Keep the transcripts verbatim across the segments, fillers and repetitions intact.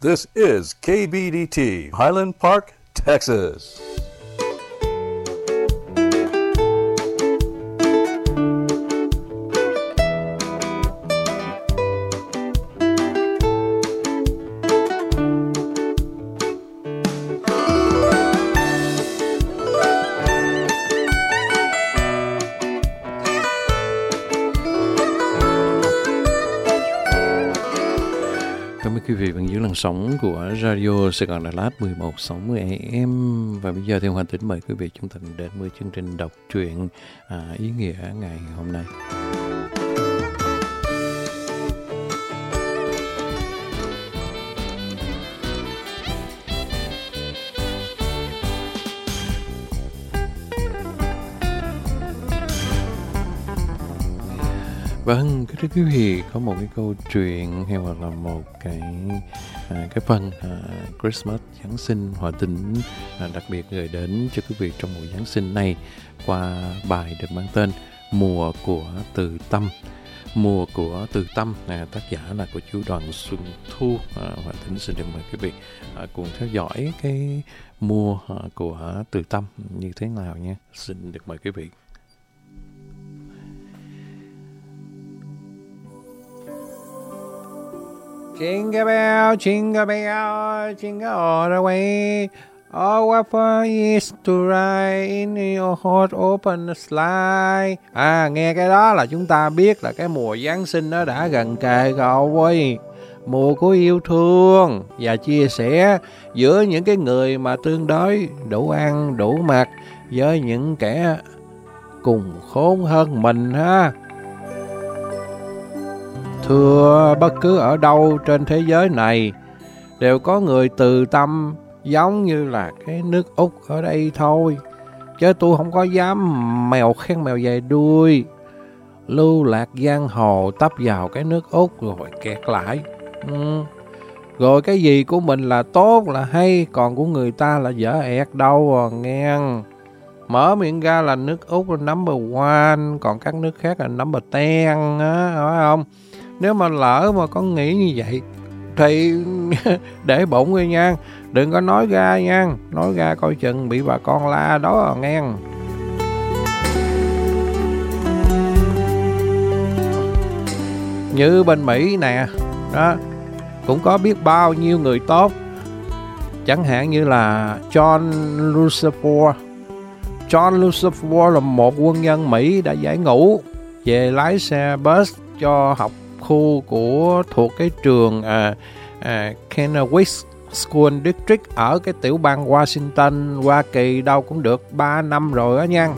This is K B D T, Highland Park, Texas. Quý vị vẫn giữ làn sóng của Radio Sài Gòn Đà Lạt mười một sáu mươi A M. Và bây giờ theo Hoàng Tính mời quý vị chúng ta đến với chương trình đọc truyện à, ý nghĩa ngày hôm nay. Vâng, thưa quý vị, có một cái câu chuyện hay là một cái à, cái phần à, Christmas, Giáng sinh, Hòa Tính à, đặc biệt gửi đến cho quý vị trong mùa Giáng sinh này qua bài được mang tên Mùa của Từ Tâm. Mùa của Từ Tâm, à, tác giả là của chú Đoàn Xuân Thu. à, Hòa Tính xin được mời quý vị à, cùng theo dõi cái mùa à, của Từ Tâm như thế nào nhé. Xin được mời quý vị. Jingle bell, jingle bell, jingle all the way. Oh, what fun is to ride in your hot open sleigh. À, nghe cái đó là chúng ta biết là cái mùa Giáng sinh nó đã gần kề rồi. Mùa của yêu thương và chia sẻ giữa những cái người mà tương đối đủ ăn, đủ mặc với những kẻ cùng khốn hơn mình ha. Thưa, bất cứ ở đâu trên thế giới này đều có người từ tâm giống như là cái nước Úc ở đây thôi. Chứ tôi không có dám mèo khen mèo dài đuôi, lưu lạc giang hồ tấp vào cái nước Úc rồi kẹt lại. Ừ. Rồi cái gì của mình là tốt là hay, còn của người ta là dở ẹt đâu à, nghe. Mở miệng ra là nước Úc là number one, còn các nước khác là number ten á, phải không? Nếu mà lỡ mà có nghĩ như vậy thì để bụng đi nha, đừng có nói ra nha, nói ra coi chừng bị bà con la đó à, nghe. Như bên Mỹ nè, đó cũng có biết bao nhiêu người tốt, chẳng hạn như là John Lucifer. John Lucifer là một quân nhân Mỹ đã giải ngũ về lái xe bus cho học khu của thuộc cái trường à, à, Kennewick School District ở cái tiểu bang Washington, Hoa Kỳ đâu cũng được ba năm rồi á nha.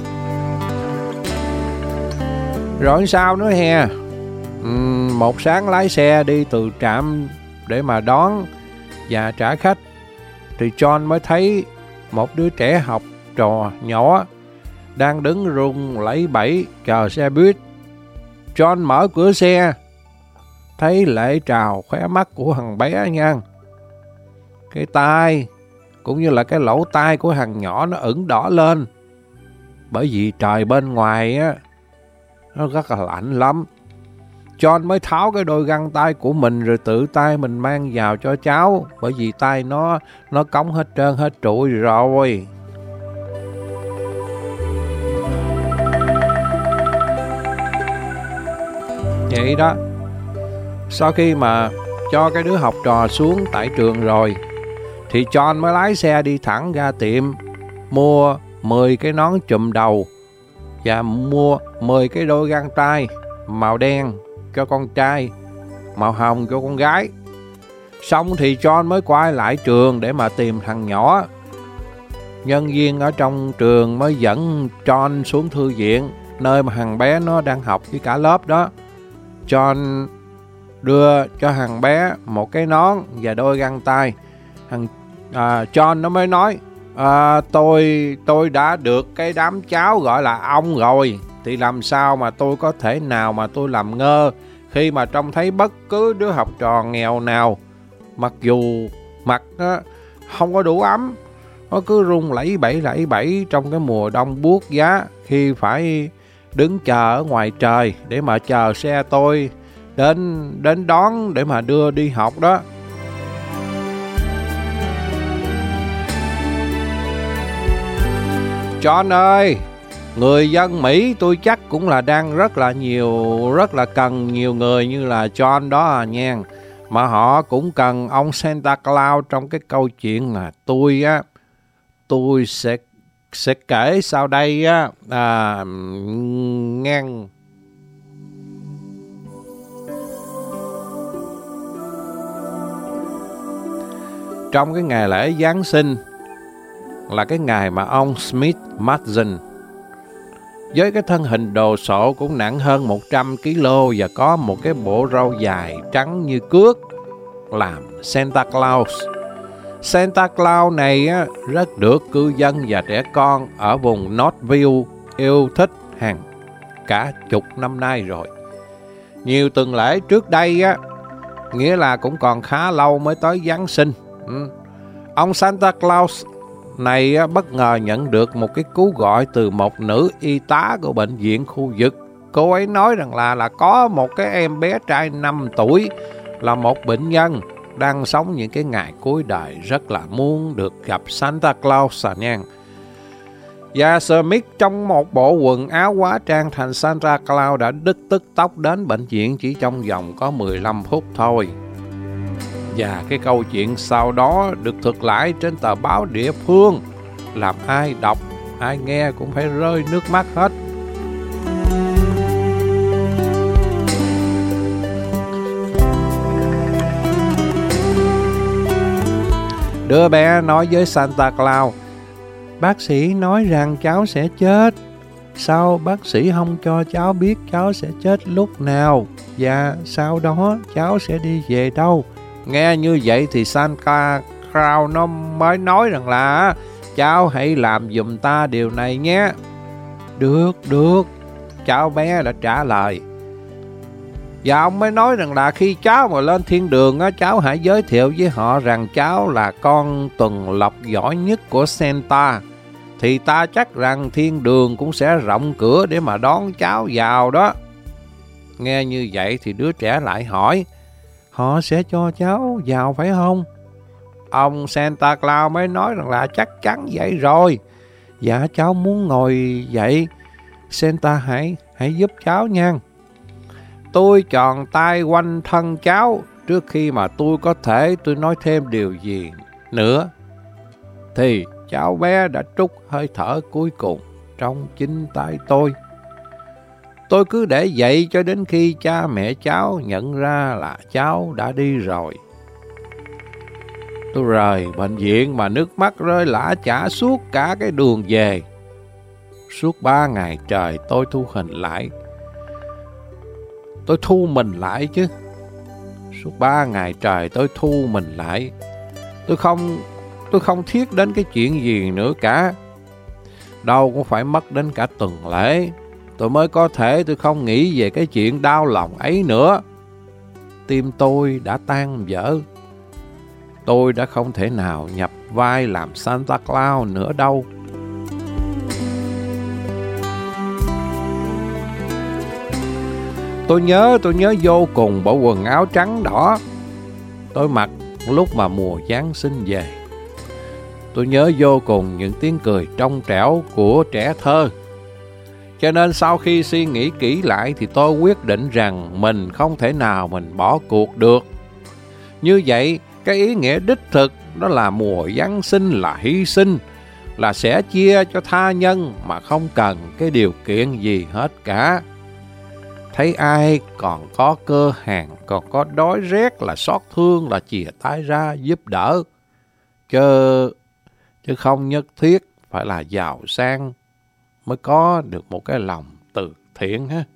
Rồi sao nữa he? Uhm, một sáng lái xe đi từ trạm để mà đón và trả khách thì John mới thấy một đứa trẻ học trò nhỏ đang đứng run lẩy bẩy chờ xe buýt. John mở cửa xe, thấy lệ trào khóe mắt của thằng bé nha. Cái tai cũng như là cái lỗ tai của thằng nhỏ nó ửng đỏ lên, bởi vì trời bên ngoài á nó rất là lạnh lắm. John mới tháo cái đôi găng tay của mình rồi tự tay mình mang vào cho cháu, bởi vì tay nó nó cống hết trơn hết trụi rồi. Vậy đó, sau khi mà cho cái đứa học trò xuống tại trường rồi thì John mới lái xe đi thẳng ra tiệm mua mười cái nón chùm đầu và mua mười cái đôi găng tay màu đen cho con trai, màu hồng cho con gái. Xong thì John mới quay lại trường để mà tìm thằng nhỏ. Nhân viên ở trong trường mới dẫn John xuống thư viện, nơi mà thằng bé nó đang học với cả lớp đó. John đưa cho thằng bé một cái nón và đôi găng tay. Thằng à, John nó mới nói à, tôi tôi đã được cái đám cháu gọi là ông rồi, thì làm sao mà tôi có thể nào mà tôi làm ngơ khi mà trông thấy bất cứ đứa học trò nghèo nào, mặc dù mặt nó không có đủ ấm, nó cứ run lẩy bẩy lẩy bẩy trong cái mùa đông buốt giá, khi phải đứng chờ ở ngoài trời để mà chờ xe tôi đến đến đón để mà đưa đi học đó. John ơi, người dân Mỹ tôi chắc cũng là đang rất là nhiều, rất là cần nhiều người như là John đó à nha. Mà họ cũng cần ông Santa Claus trong cái câu chuyện mà tôi á, tôi sẽ sẽ kể sau đây á, à, ngang. Trong cái ngày lễ Giáng sinh là cái ngày mà ông Smith Mason với cái thân hình đồ sộ cũng nặng hơn một trăm ki lô và có một cái bộ râu dài trắng như cước làm Santa Claus. Santa Claus này á, rất được cư dân và trẻ con ở vùng Northville yêu thích hàng cả chục năm nay rồi. Nhiều tuần lễ trước đây á, nghĩa là cũng còn khá lâu mới tới Giáng sinh. Ừ. Ông Santa Claus này á, bất ngờ nhận được một cái cú gọi từ một nữ y tá của bệnh viện khu vực. Cô ấy nói rằng là là có một cái em bé trai năm tuổi là một bệnh nhân đang sống những cái ngày cuối đời, rất là muốn được gặp Santa Claus à nha. Và Smith trong một bộ quần áo hóa trang thành Santa Claus đã đứt tức tốc đến bệnh viện chỉ trong vòng có mười lăm phút thôi. Và cái câu chuyện sau đó được thực lại trên tờ báo địa phương, làm ai đọc, ai nghe cũng phải rơi nước mắt hết. Đứa bé nói với Santa Claus: bác sĩ nói rằng cháu sẽ chết. Sao bác sĩ không cho cháu biết cháu sẽ chết lúc nào? Và sau đó cháu sẽ đi về đâu? Nghe như vậy thì Santa Claus nó mới nói rằng là cháu hãy làm giùm ta điều này nhé. Được, được, cháu bé đã trả lời. Và ông mới nói rằng là khi cháu mà lên thiên đường á, cháu hãy giới thiệu với họ rằng cháu là con tuần lộc giỏi nhất của Santa. Thì ta chắc rằng thiên đường cũng sẽ rộng cửa để mà đón cháu vào đó. Nghe như vậy thì đứa trẻ lại hỏi: họ sẽ cho cháu vào phải không? Ông Santa Claus mới nói rằng là chắc chắn vậy rồi. Dạ cháu muốn ngồi dậy. Santa hãy hãy giúp cháu nha. Tôi tròn tay quanh thân cháu trước khi mà tôi có thể tôi nói thêm điều gì nữa. Thì cháu bé đã trút hơi thở cuối cùng trong chính tay tôi. Tôi cứ để vậy cho đến khi cha mẹ cháu nhận ra là cháu đã đi rồi. Tôi rời bệnh viện mà nước mắt rơi lã chã suốt cả cái đường về. Suốt ba ngày trời tôi thu hình lại. Tôi thu mình lại chứ. Suốt ba ngày trời tôi thu mình lại. Tôi không, tôi không thiết đến cái chuyện gì nữa cả. Đâu cũng phải mất đến cả tuần lễ tôi mới có thể tôi không nghĩ về cái chuyện đau lòng ấy nữa. Tim tôi đã tan vỡ. Tôi đã không thể nào nhập vai làm Santa Claus nữa đâu. Tôi nhớ, tôi nhớ vô cùng bộ quần áo trắng đỏ tôi mặc lúc mà mùa Giáng sinh về. Tôi nhớ vô cùng những tiếng cười trong trẻo của trẻ thơ. Cho nên sau khi suy nghĩ kỹ lại thì tôi quyết định rằng mình không thể nào mình bỏ cuộc được. Như vậy, cái ý nghĩa đích thực đó là mùa Giáng sinh là hy sinh, là sẽ chia cho tha nhân mà không cần cái điều kiện gì hết cả. Thấy ai còn có cơ hàn, còn có đói rét là xót thương, là chìa tay ra giúp đỡ. Chứ, chứ không nhất thiết phải là giàu sang mới có được một cái lòng từ thiện ha.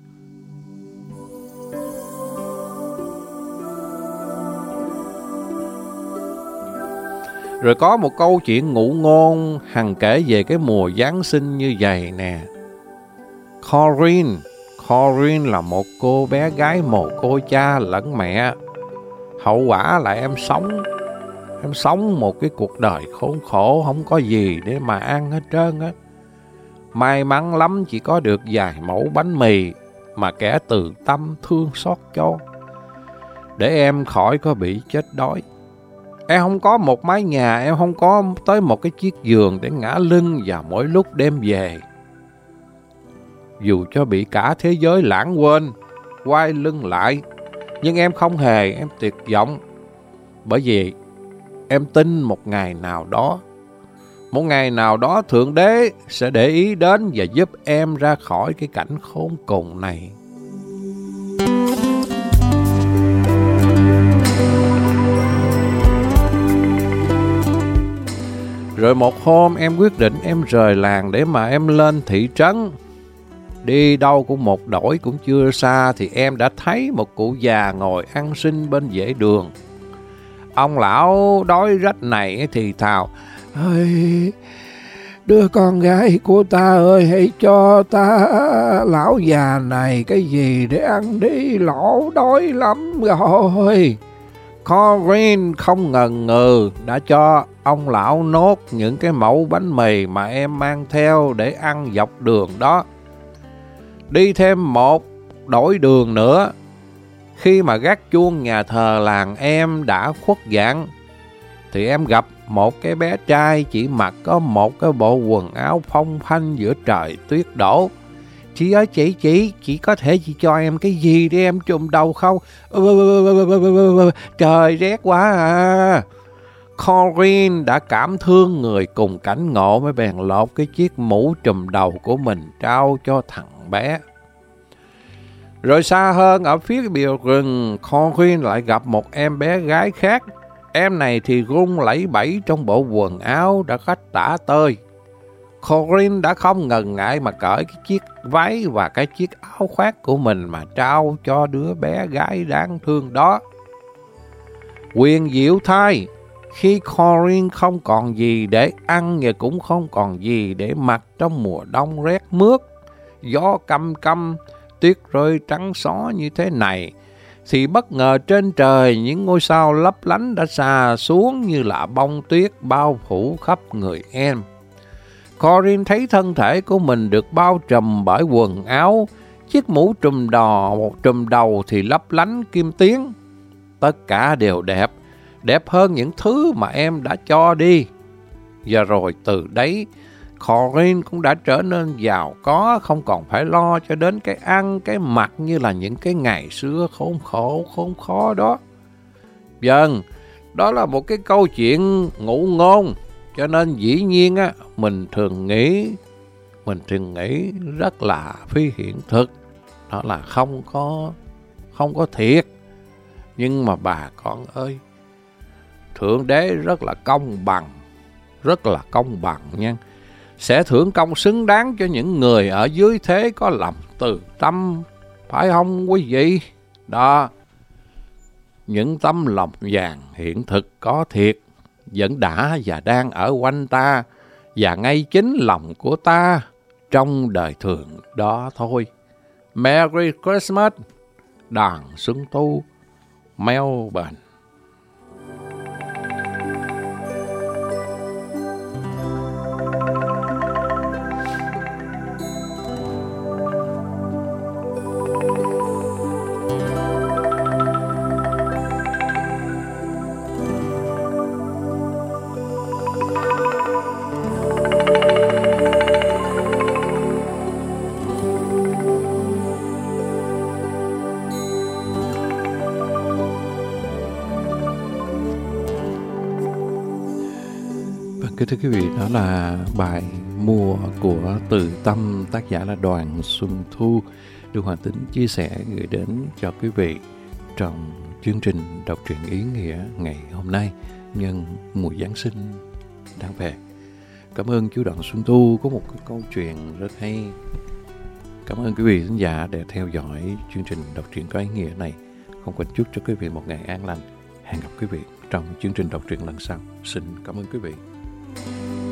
Rồi có một câu chuyện ngụ ngôn hằng kể về cái mùa Giáng sinh như vậy nè. Corinne, Corinne là một cô bé gái mồ côi cha lẫn mẹ. Hậu quả là em sống, em sống một cái cuộc đời khốn khổ, không có gì để mà ăn hết trơn á. May mắn lắm chỉ có được vài mẫu bánh mì mà kẻ từ tâm thương xót cho, để em khỏi có bị chết đói. Em không có một mái nhà, em không có tới một cái chiếc giường để ngã lưng vào mỗi lúc đêm về. Dù cho bị cả thế giới lãng quên, quay lưng lại, nhưng em không hề em tuyệt vọng. Bởi vì em tin một ngày nào đó, một ngày nào đó Thượng Đế sẽ để ý đến và giúp em ra khỏi cái cảnh khốn cùng này. Rồi một hôm em quyết định em rời làng để mà em lên thị trấn. Đi đâu cũng một đổi cũng chưa xa thì em đã thấy một cụ già ngồi ăn xin bên vệ đường. Ông lão đói rách này thì thào: "Ơi, đứa con gái của ta ơi, hãy cho ta lão già này cái gì để ăn đi, lỗ đói lắm rồi." Corinne không ngần ngừ đã cho ông lão nốt những cái mẩu bánh mì mà em mang theo để ăn dọc đường đó. Đi thêm một đổi đường nữa, khi mà gác chuông nhà thờ làng em đã khuất dạng, thì em gặp một cái bé trai chỉ mặc có một cái bộ quần áo phong phanh giữa trời tuyết đổ. "Chị ơi, chị, chị, chị có thể chị cho em cái gì để em trùm đầu không? Trời rét quá à." Corinne đã cảm thương người cùng cảnh ngộ mới bèn lột cái chiếc mũ trùm đầu của mình trao cho thằng bé. Rồi xa hơn ở phía bìa rừng, Corinne lại gặp một em bé gái khác. Em này thì run lẩy bẩy trong bộ quần áo đã rách tả tơi. Corinne đã không ngần ngại mà cởi cái chiếc váy và cái chiếc áo khoác của mình mà trao cho đứa bé gái đáng thương đó. Quyền diệu thay, khi Corinne không còn gì để ăn và cũng không còn gì để mặc trong mùa đông rét mướt, gió căm căm, tuyết rơi trắng xóa như thế này, thì bất ngờ trên trời những ngôi sao lấp lánh đã xà xuống như là bông tuyết bao phủ khắp người em. Corinne thấy thân thể của mình được bao trùm bởi quần áo, chiếc mũ trùm đò, một trùm đầu thì lấp lánh kim tuyến. Tất cả đều đẹp, đẹp hơn những thứ mà em đã cho đi. Và rồi từ đấy, Corinne cũng đã trở nên giàu có, không còn phải lo cho đến cái ăn, cái mặc như là những cái ngày xưa khốn khổ, khốn khó đó. Vâng, đó là một cái câu chuyện ngụ ngôn, cho nên dĩ nhiên á, mình thường nghĩ, mình thường nghĩ rất là phi hiện thực, đó là không có, không có thiệt. Nhưng mà bà con ơi, Thượng Đế rất là công bằng, rất là công bằng nha. Sẽ thưởng công xứng đáng cho những người ở dưới thế có lòng từ tâm, phải không quý vị? Đó, những tấm lòng vàng hiện thực có thiệt, vẫn đã và đang ở quanh ta, và ngay chính lòng của ta trong đời thường đó thôi. Merry Christmas, Đoàn Xuân Tu, Melbourne. Kính thưa quý vị, đó là bài Mùa của Từ Tâm, tác giả là Đoàn Xuân Thu, được Hoàng Tính chia sẻ gửi đến cho quý vị trong chương trình đọc truyện ý nghĩa ngày hôm nay nhân mùa Giáng sinh đang về. Cảm ơn chú Đoàn Xuân Thu có một cái câu chuyện rất hay. Cảm ơn quý vị khán giả để theo dõi chương trình đọc truyện có ý nghĩa này. Không quên chúc cho quý vị một ngày an lành. Hẹn gặp quý vị trong chương trình đọc truyện lần sau. Xin cảm ơn quý vị.